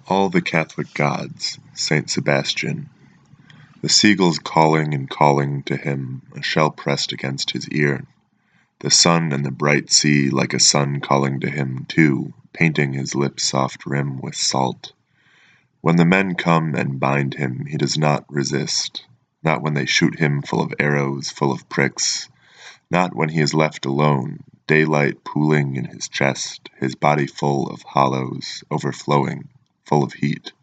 All the Catholic gods, Saint Sebastian. The seagulls calling and calling to him, a shell pressed against his ear. The sun and the bright sea like a sun calling to him too, painting his lips' soft rim with salt. When the men come and bind him, he does not resist, not when they shoot him full of arrows, full of pricks, not when he is left alone, daylight pooling in his chest, his body full of hollows, overflowing, full of heat.